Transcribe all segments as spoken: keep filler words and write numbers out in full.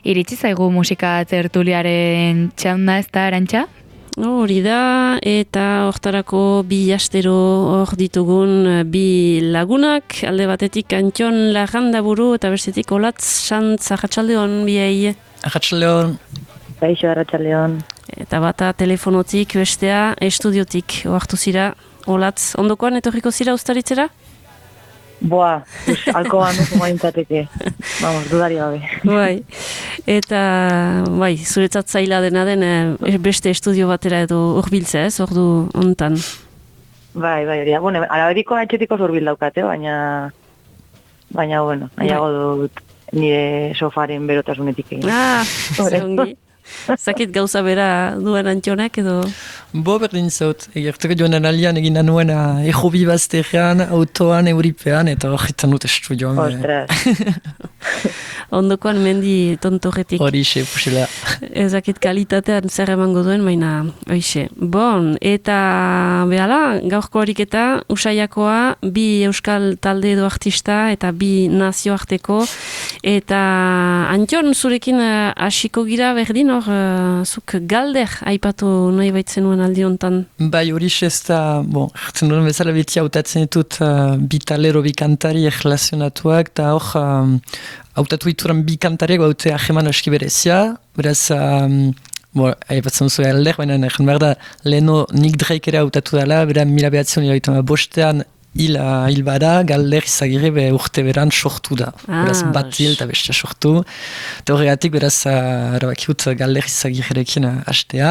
Iritsi zaigu musika tertuliaren txaunda, ez da, Arantxa? Hori da, eta hortarako bi astero hor ditugun bi lagunak, alde batetik Antxon Larrandaburu eta bestetik Olatz Santz, arratsaldeon biei. Arratsaldeon. Kaixo, arratsaldeon. Eta bata telefonotik, bestea estudiotik ohartu zira. Olatz, ondokoan etorriko zira ustaritzera? Boa, pues, alkoan duzu maintzateke. Vamos, dudari gabe. Bai, eta bai, zuretzat zaila dena den eh, beste estudio batera edo urbiltzea, ez, ordu hontan. Bai, bai, hori. Bueno, araberiko atxetiko urbil daukate, baina, baina, bueno, nahiago dut nire sofaren berotasunetik egin. Ah, zongi. Zakit gauza bera duen Antxonak edo... Bo berdin zaut, egerteko joan analian egin nuen ejobi bazterean, autoan, euripean, eta horretan dut estudioan. Ostras. Ondokoan mendi tontorretik. Horixe, pusela. Ezakit kalitatean zer emango duen, baina hoixe. Bon, eta behala, gaurko horiketa, Usaiakoa, bi euskal talde edo artista, eta bi nazioarteko, eta Antxon, zurekin hasiko gira berdin, hor, uh, zuk galder aipatu nahi baitzen aldi hontan. Bai, horixe ez da, bon, hartzen duen bezala beti hautatzen ditut uh, bi talero, bi kantari erlazionatuak, eta hor, um, hautatu dituran bi kantariak baute aheman aski berezia, beraz, um, bo, haipatzen duzu galder, baina egin behar da, leheno Nick Drake ere hautatu dela, bera mila behatzen dira bostean, hil, uh, hil bada, galder izagirre be urte beran sortu da. Ah, beraz, bat hil eta bestia sortu. Eta horregatik, beraz, uh, erabakiut galder izagirrekin uh, hastea.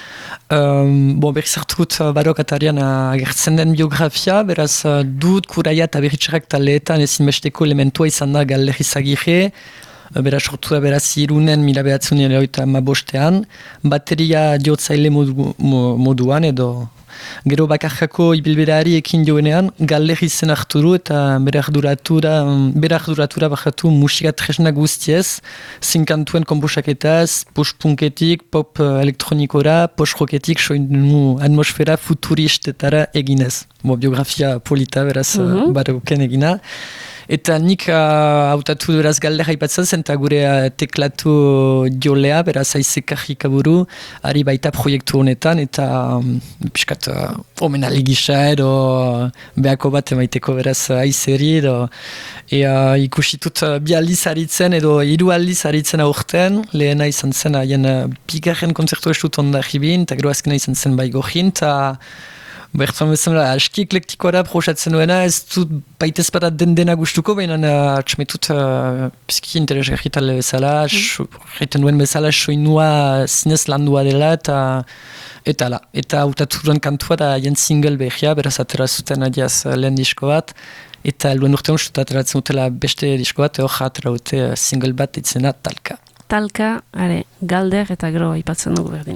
Um, bon, berriz hartukut uh, barok atarian uh, agertzen den biografia, beraz, uh, dut kuraia eta berritxarrak taleetan ezin besteko elementua izan da galder izagirre. Uh, beraz, sortu da beraz irunen mila behatzen eta ma bostean. Bateria diotzaile modu, moduan edo gero bakarkako ibilberari ekin joenean, galder izen hartu du eta berak duratura, berak duratura bakatu musika tresna guztiez, zinkantuen komposaketaz, post-punketik, pop elektronikora, post-roketik, soinu atmosfera futuristetara eginez. Bo, biografia polita beraz mm-hmm. baroken egina. Eta nik hautatu uh, beraz galder haipatzen zen, eta gure uh, teklatu jolea, beraz aizekajik aburu, ari baita proiektu honetan, eta um, piskat uh, omenali gisa edo uh, behako bat emaiteko beraz aizeri, edo e, uh, ikusitut uh, bi aldiz aritzen, edo hiru aldiz aritzen aurten, lehena izan zen, haien uh, bigarren konzertu estut ondarribin, eta gero azkena izan zen baigohin, eta bertzen bezala, aski eklektikoa prosatzen duena, ez dut baitez batat den dena gustuko, baina atxametut uh, pizki interesgarri talde bezala, egiten duen bezala, soinua zinez landua dela, eta eta la, eta hautaturen kantua da jen single behia, beraz atera zuten adiaz lehen disko bat, eta luen urtean ustut ateratzen dutela beste disko bat, hor atera dute single bat itzena Talka. Talka, are, galder eta gero aipatzen dugu berdin.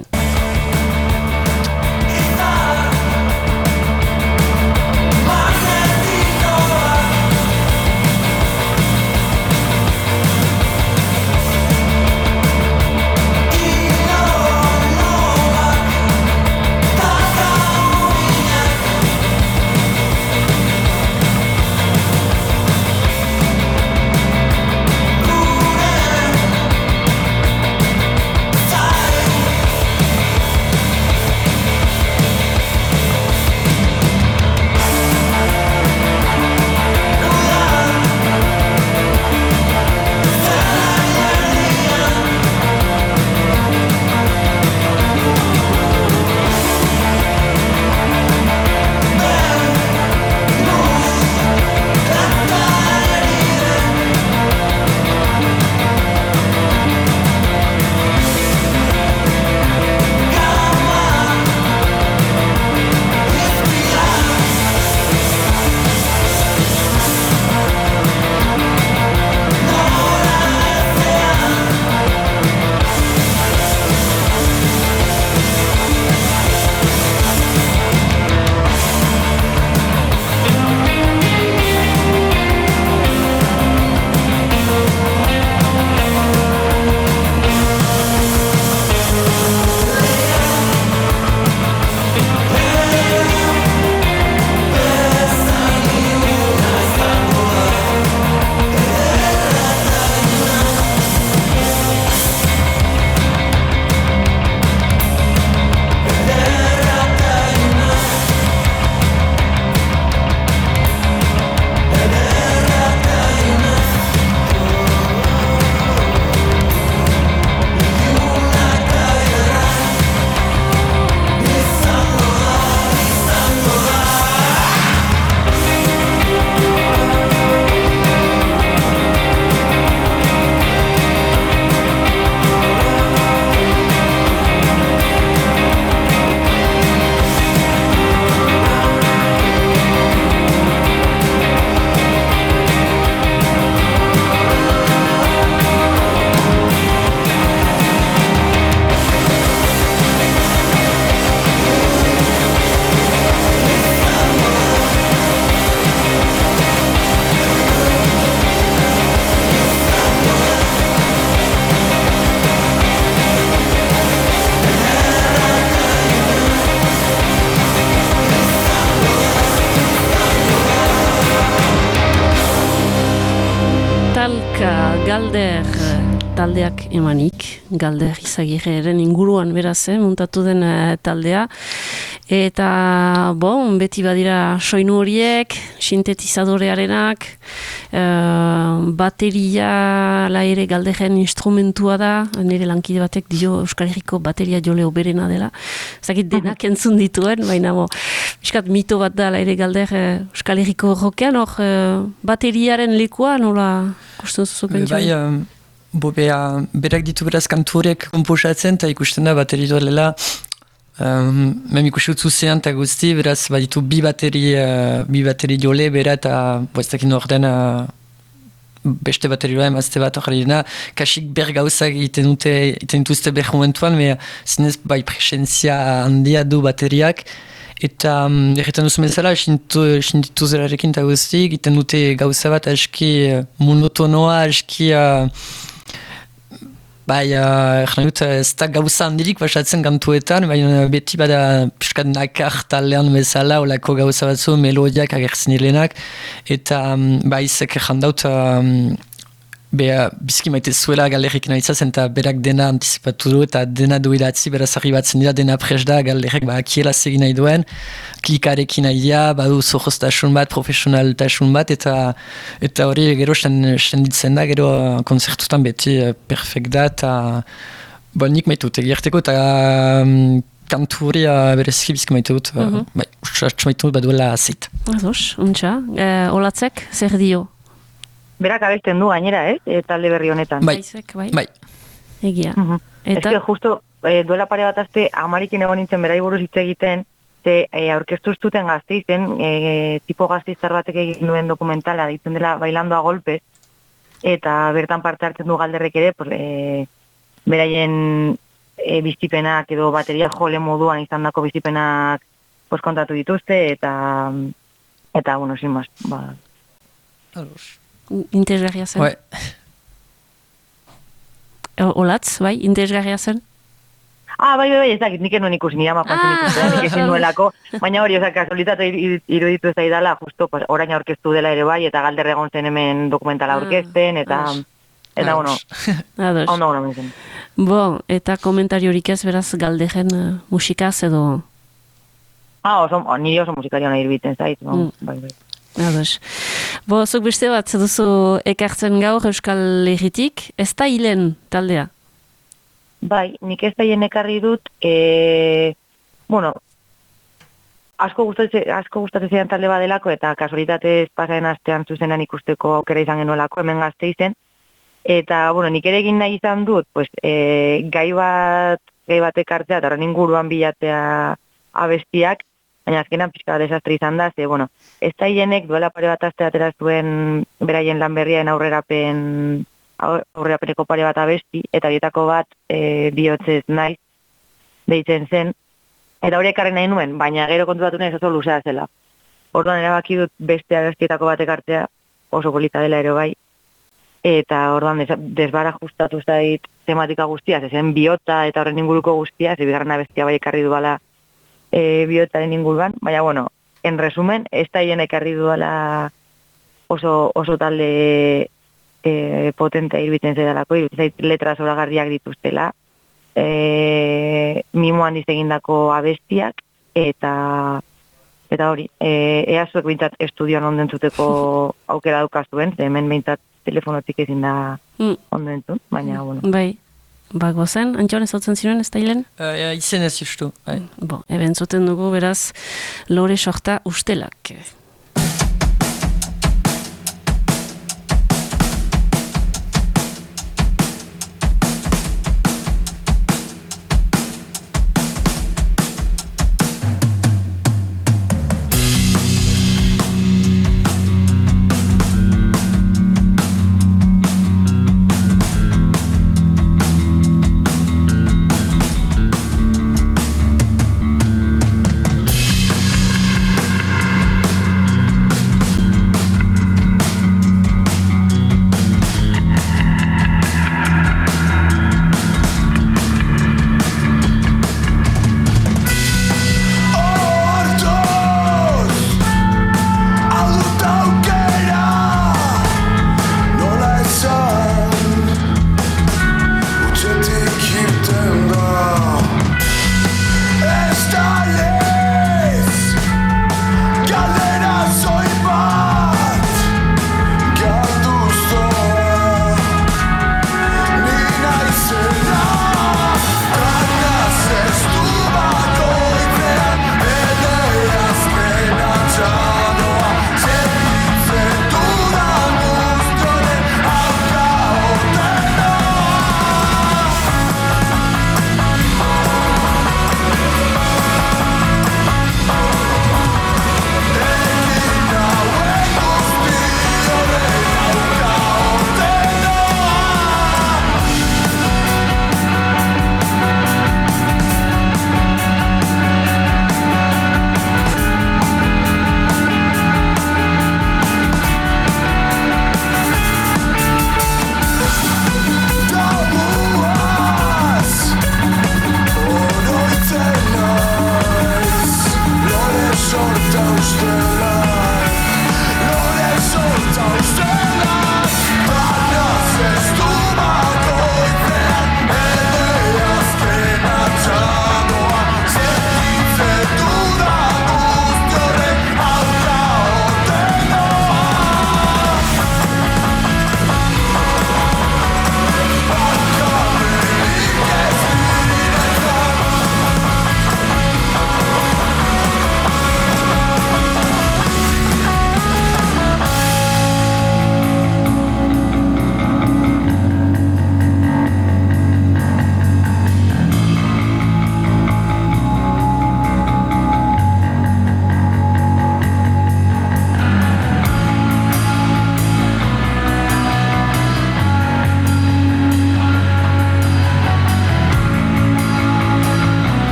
taldeak emanik, Galder Izagirreren inguruan beraz, eh, muntatu den uh, taldea. Eta, bon, beti badira soinu horiek, sintetizadorearenak, uh, bateria la ere Galderren instrumentua da, nire lankide batek dio Euskal Herriko bateria jole oberena dela. Zakit denak entzun dituen, baina bo, miskat mito bat da la ere Galder uh, Euskal Herriko rokean, hor uh, bateriaren lekua, nola kusten zuzu pentsu? Bai, um, bo, bea, berak ditu beraz kanturek komposatzen, eta ikusten da bateri duela. Um, Mem ikusi utzu zean eta guzti, beraz, baditu bi bateri, uh, bi bateri jole, bera eta boaztakin orden uh, beste baterioa emazte bat hori dena, kasik ber gauzak iten dute, iten dituzte ber momentuan, me zinez bai presentzia handia du bateriak, eta um, erretan duzu menzala, sinditu zerarekin eta guzti, iten dute gauza bat aski uh, monotonoa, aski... Uh, Bai, erran dut, ez da gauza handirik basatzen kantuetan, baina beti bada piskat nakar talean bezala, olako gauza batzu, melodiak agertzen hilenak, eta bai, izek erran daut, um, beha, bizki maite zuela Galderrek nahizazen, eta berak dena antizipatu du, eta dena du idatzi, beraz arribatzen dira, dena pres da, Galderrek ba, akiela segin nahi duen, klikarekin nahi dira, badu zorroztasun bat, profesionaltasun bat, eta eta hori gero senditzen da, gero konzertutan beti perfekt da, eta bon, nik maitut, egerteko, eta um, kantu hori uh, berezki bizki maitut, uh, mm-hmm. bai, usatx maitut baduela zit. Ados, untxa, e, olatzek, zer dio? Berak abesten du gainera, ez? E, talde berri honetan. Bai, Baizek, bai. bai. Egia. Uh-huh. Eta... Ez que justo e, duela pare bat azte, amarikin egon nintzen berai buruz hitz egiten, ze e, aurkeztu zuten Gasteizen, e, tipo gazteiztar batek egin duen dokumentala, ditzen dela Bailando a Golpes, eta bertan parte hartzen du Galderrek ere, pues, e, beraien e, biztipenak edo bateria jole moduan izandako biztipenak pues, kontatu dituzte, eta, eta bueno, sin más, ba... Ados. Interesgarria zen. Bai. Olatz, bai, interesgarria zen? Ah, bai, bai, bai, ez dakit, nik enuen ikusi, nire amapatzen Ah, ikusi, nik ezin nuelako, baina hori, oza, kasualitate iruditu ez daidala, justo, pues, orain aurkeztu dela ere bai, eta Galder egon zen hemen dokumentala aurkezten, eta, eta, bueno, Ados. ondo gona menzen. Bo, eta komentariorik ez beraz Galderren uh, musikaz edo... Ah, oso, nire oso musikaria nahi irbiten zait, no? Mm. Bai, bai. Ados. Bo, zuk beste bat, duzu ekartzen gaur Euskal Herritik, ez da hilen taldea? Bai, nik ez da hien ekarri dut, e, bueno, asko gustatzen, asko gustatzen zidan talde badelako, eta kasualitatez pasaren astean zuzenan ikusteko aukera izan genuelako, hemen Gasteizen, eta, bueno, nik ere egin nahi izan dut, pues, e, gai bat, gai bat ekartzea, eta horren inguruan bilatzea abestiak, baina azkenan pixka desastre izan da, ze, bueno, ez da hienek duela pare bat azte atera zuen beraien lan berriaen aurrerapen, aurrerapeneko pare bat abesti, eta horietako bat e, bihotzez naiz, deitzen zen, eta hori ekarri nahi nuen, baina gero kontubatu nahi oso luzea zela. Orduan erabaki dut beste abestietako bat ekartzea, oso polita dela ere bai, eta orduan des, desbara justatu zait tematika guztia, zezen bihotza eta horren inguruko guztia, ze bigarren abestia bai ekarri duala E, bihotzaren inguruan, baina, bueno, en resumen, ez da hien ekarri duela oso, oso talde e, potentea irbiten zedalako, irbiten zait letra zoragarriak dituztela, e, mimoan dizegindako abestiak, eta eta hori, e, ea zuek bintzat estudioan ondentzuteko aukera daukazuen, ze hemen bintzat telefonotik ezin da mm. ondentzun, baina, bueno. Bai. Ba, gozen, Antxon ez hautzen ziren, ez da hilen? Uh, izen ez justu. Bai. Bo, eben zuten dugu, beraz, Lore Sorta ustelak.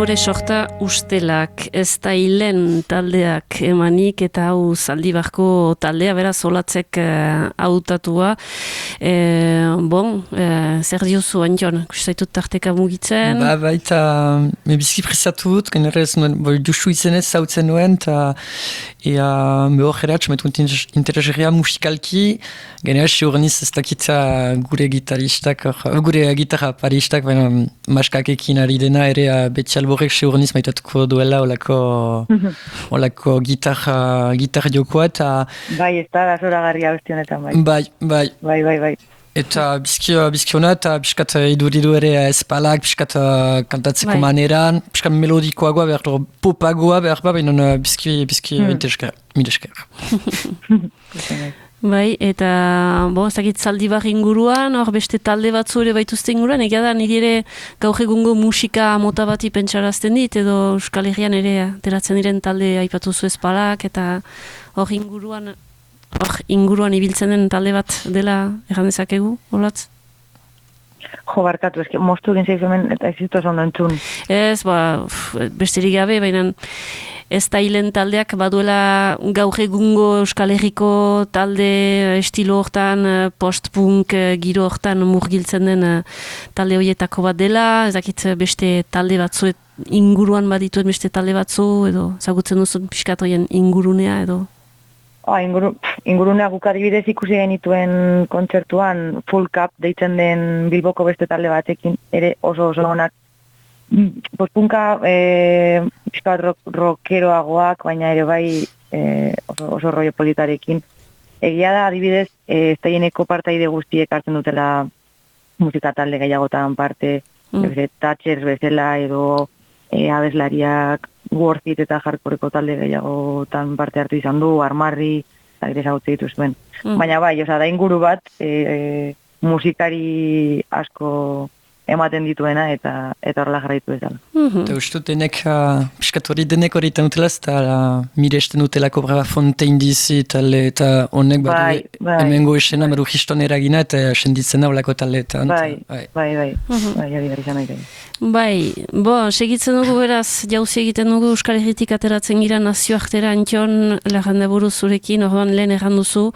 folklore sorta ustelak, ez da hilen taldeak emanik eta hau Zaldibarko taldea, beraz, olatzek uh, hautatua. E, bon, uh, zer diozu, Antion, kustaitut tarteka mugitzen? Ba, baita, me bizki presatu dut, generez, boi, duzu izenez zautzen nuen, eta ea, behor geratx, metu intereseria musikalki, generez, siurniz ez dakitza gure gitaristak, gure gitarra paristak, baina maskakekin ari dena, ere beti alborek siurniz maitatuko duela olako, olako gitarra, gitarra jokoa, eta... Bai, ez da, zoragarria bestionetan, bai. Bai, bai. Bai, bai, bai. Eta bizki, bizki hona, eta piskat iduridu ere espalak, piskat kantatzeko Bai. maneran, piskat melodikoagoa behar, popagoa behar, baina bizki, bizki Hmm. interesker, milesker. Bai, eta bo, ez dakit Zaldibar inguruan, hor beste talde batzu ere baituzte inguruan, egia da niri ere gaur egungo musika mota bati pentsarazten dit, edo Euskal Herrian ere ateratzen diren talde aipatu zu espalak, eta hor inguruan, hor inguruan ibiltzen den talde bat dela erran dezakegu, olatz? Jo, barkatu, eski, moztu egin zeizu hemen, eta ez zitu ondo entzun. Ez, ba, uf, besterik gabe, baina ez da hilen taldeak baduela gaur egungo Euskal Herriko talde estilo hortan, eh, post-punk eh, giro hortan murgiltzen den eh, talde horietako bat dela, ez dakit eh, beste talde batzu inguruan badituen beste talde batzu, edo zagutzen duzun pixkat horien ingurunea, edo... Ah, inguru, ingurunea guk adibidez ikusi genituen kontzertuan Full Cup deitzen den Bilboko beste talde batekin, ere oso oso onak. Pospunka e, pixka bat rock, rockeroagoak, baina ere bai e, oso, oso rollo politarekin. Egia da adibidez, e, estaieneko partaide guztiek hartzen dutela musika talde gehiagotan parte, mm. Thatchers bezala edo e, abeslariak, Worth It eta hardcoreko talde gehiagotan parte hartu izan du, Armarri, eta gire zagutze dituzuen. Mm. Baina bai, oza, da inguru bat, e, e, musikari asko ematen dituena eta eta horrela jarraitu ezala. Mm-hmm. Eta uste dut denek, uh, piskat hori denek hori eta utelaz, eta uh, miresten utelako brava Fontaine D C talde, eta honek Bai, badu bai. hemengo esena badu histon eragina, eta senditzen da olako taldeetan. Bai, eta, bai. bai, bai, Mhm. bai, hori da izan nahi. Bai, bo, segitzen dugu beraz, jauzi egiten dugu Euskal Herritik ateratzen gira nazioartera Antion Larrandaburu zurekin, orduan lehen erran duzu,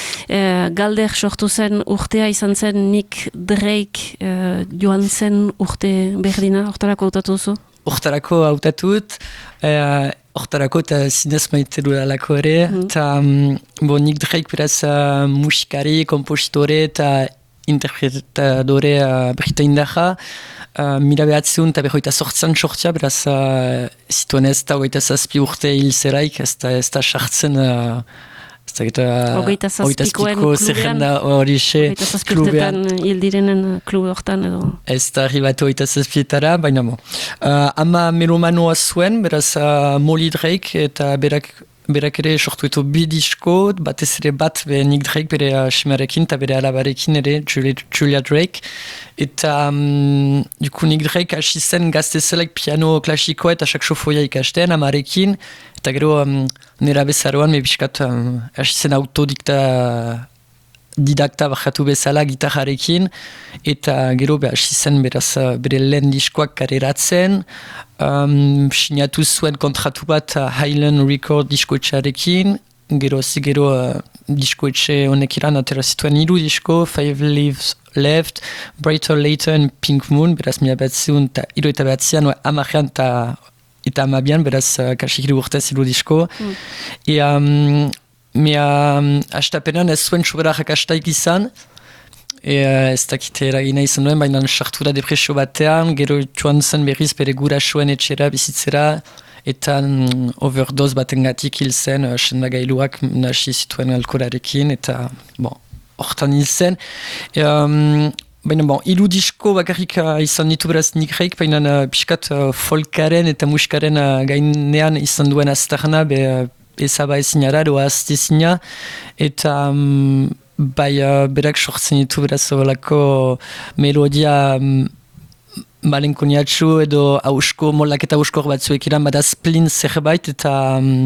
e, galder sortu zen urtea izan zen Nick Drake e, joan zen urte berdina, hortarako hautatu duzu? Hortarako hautatut, eh, hortarako eta zinez maite dudalako ere, eta mm. bon, Nick Drake beraz uh, musikari, kompositore eta interpretadore uh, britaindarra, uh, mila behatzeun eta berroita sortzan sortzia, beraz uh, zituen ez da hogeita zazpi urte hil zeraik, ez da ez da sartzen uh, ez da eta hogeita zazpikoen klubean, horixe hogeita zazpirtetan hil direnen klube hortan edo. Ez da arribatu hogeita zazpietara, baina mo. Uh, ama melomanoa zuen, beraz uh, Molly Drake eta berak Berak ere sortu eto bi disko, batez ere bat be Nick Drake bere uh, simarekin eta bere alabarekin ere, Julia, Julia Drake. Eta um, duku Nick Drake hasi zen gaztezelak piano klasikoa eta saxofoia ikasten amarekin. Eta gero um, nera bezaroan me biskat um, hasi zen autodikta didakta bakatu bezala gitarrarekin. Eta gero be hasi zen beraz uh, bere lehen diskoak kareratzen. Um, sinatu zuen kontratu bat uh, Highland Record diskoetxearekin, gero zigero uh, diskoetxe honek iran atera zituen hiru disko, Five Leaves Left, Brighter Later and Pink Moon, beraz mila batziun eta hiru eta batzian, amarean eta eta amabian, beraz uh, kasik hiru urtez hiru disko. Mm. E, um, mea um, astapenan ez zuen soberak astaik izan, E, ez dakite eragina izan duen, baina sartu da depresio batean, gero joan zen berriz bere gurasoen etxera bizitzera, eta mm, overdose batengatik hil zen, uh, sendagailuak nasi zituen alkoholarekin, eta bon, hortan hil zen. E, um, baina bon, hiru disko bakarrik uh, izan ditu beraz Nick Drake, baina uh, pixkat uh, folkaren eta musikaren uh, gainean izan duen aztarna, be, uh, ezaba ezinara, doa aztezina, eta... Um, bai, uh, berak sortzen ditu beraz olako melodia um, malenkoniatxu edo hausko, molak eta hauskor batzuek iran, bada splin zerbait eta um,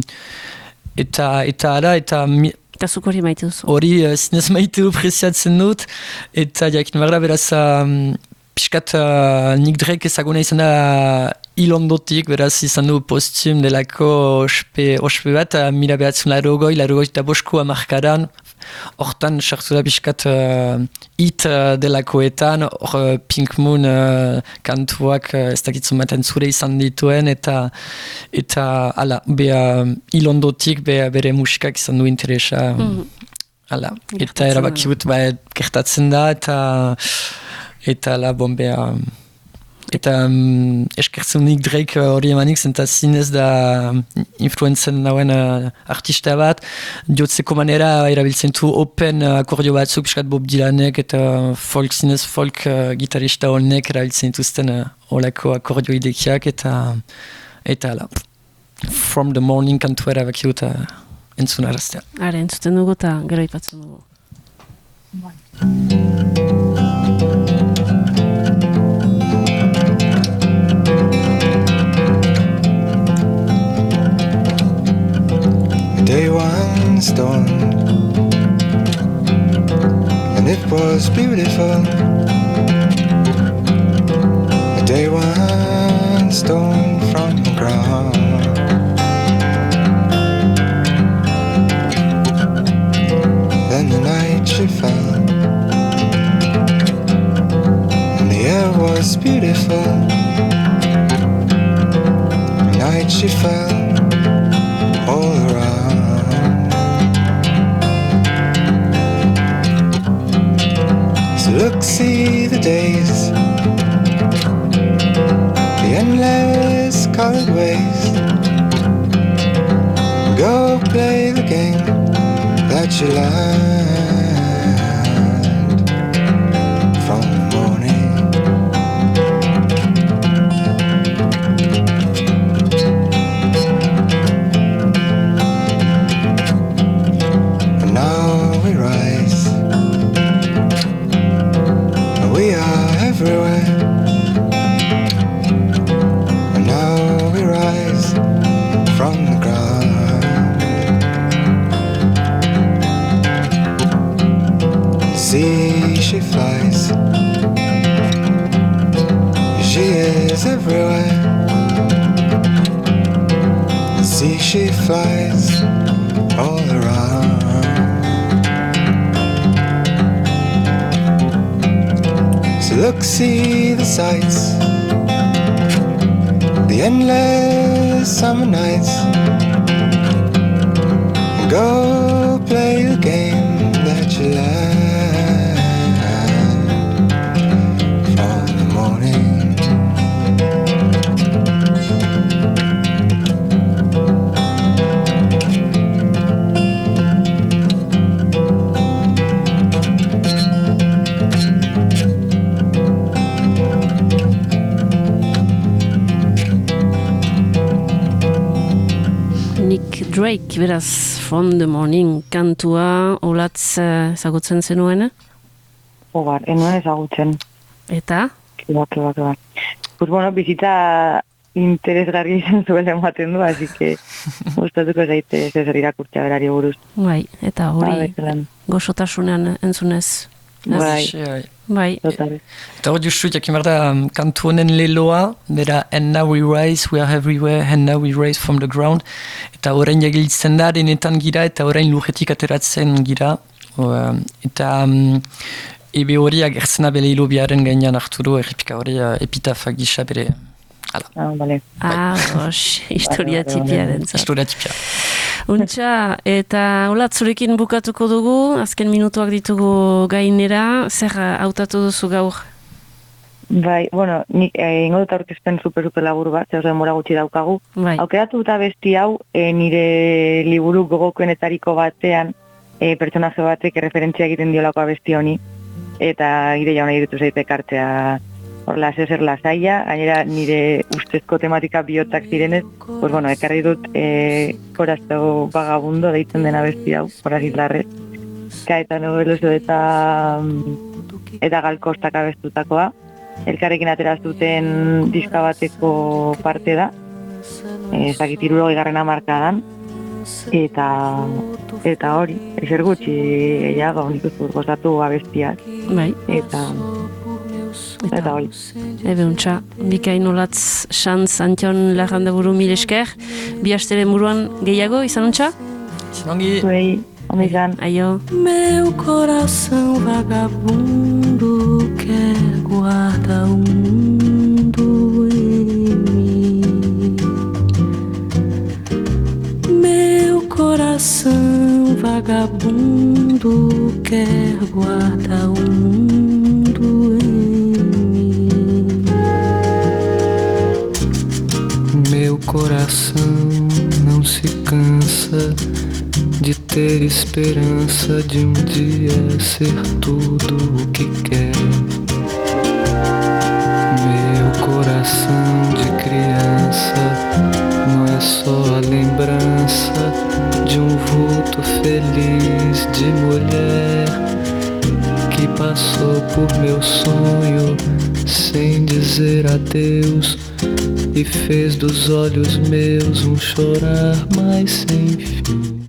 eta eta ara, eta mi, eta zuk hori maite duzu. Hori uh, zinez maite du preziatzen dut, eta jakin barra beraz um, piskat uh, Nick Drake ezaguna izan da ilondotik, beraz izan du postum delako ospe, ospe bat, mila behatzen larogoi, larogoi eta bosko amarkadan, hortan sartu da biskat uh, it uh, delakoetan, hor uh, Pink Moon uh, kantuak uh, ez dakitzen maten zure izan dituen, eta eta ala, beha ilondotik beha bere musikak izan du interesa. Mm. Ala, eta erabakiut ba, gertatzen da, eta eta la bon beha eta um, eskertzen nik Drake hori emanik zenta zinez da influenzen nauen uh, artista bat, diotzeko manera erabiltzen du open uh, akordio batzuk piskat Bob Dylanek eta folk zinez folk uh, gitarista honek erabiltzen dituzten uh, olako akordio idekiak eta eta ala From the Morning kantu erabakiut uh, entzun araztea. Hara, entzuten dugu eta gero ipatzen dugu. Day one stormed, and it was beautiful. A day one stone from the ground. Then the night she fell, and the air was beautiful. The night she fell all around. Look, see the days, the endless colored ways. Go play the game that you learned from the morning. And now we rise, we are everywhere, and now we rise from the ground. See, she flies, she is everywhere. See, she flies all around. Look, see the sights, the endless summer nights. Go play the game that you learned from the morning. Drake, beraz, From the Morning kantua, olatz ezagutzen uh, zenuen? Ogar, enuen ezagutzen. Eta? Keba, keba, keba. Pues bueno, bizitza interesgarri izan zuela ematen du, así que gustatuko zaite zer irakurtzea berari buruz. Bai, eta hori goxotasunean entzunez. Bai, bai. Eta hori justu, jakin behar da, kantu honen leloa, bera, and now we rise, we are everywhere, and now we rise from the ground. Eta orain jagilitzen da, denetan gira, eta orain lurretik ateratzen gira. Uh, eta um, ebe hori agertzena bele hilobiaren gainean hartu du, erripika hori uh, epitafa gisa bere. Hala. Ah, bale. Ah, gosh, historia tipia dentzat. Historia tipia. Untxa, eta holat zurekin bukatuko dugu, azken minutuak ditugu gainera, zer hautatu duzu gaur? Bai, bueno, nik eh, ingo dut aurkezpen super-super labur bat, zer denbora gutxi daukagu. Bai. Aukeratu eta besti hau, eh, nire liburu gogokoenetariko batean, eh, pertsonaje batek referentzia egiten diolako abesti honi, eta ideia hona irutu zaite kartzea horla zer lasaia, gainera nire ustezko tematika bihotzak zirenez, pues bueno, ekarri dut eh, Corazón Vagabundo deitzen dena besti hau, Horaz Hitlarrez, Caetano Veloso eta eta Gal Costak abestutakoa, elkarrekin atera zuten diska bateko parte da, ezakit hirurogei garren hamarkadan, eta eta hori, ezer gutxi gehiago nik uste gozatu abestiak. Bai. Eta Eta hori. Ebe untxa, bikain olatz xantz Antion Larrandaburu mil esker, bi asteren buruan gehiago, izan untxa? Ongi. Zuei, ondo izan. Aio. Meu coração vagabundo quer guardar o mundo em mim. Meu coração vagabundo quer guardar o mundo em mim. Meu coração não se cansa de ter esperança de um dia ser tudo o que quer. Meu coração de criança não é só a lembrança de um vulto feliz de mulher que passou por meu sonho sem dizer adeus e fez dos olhos meus um chorar mais sem fim.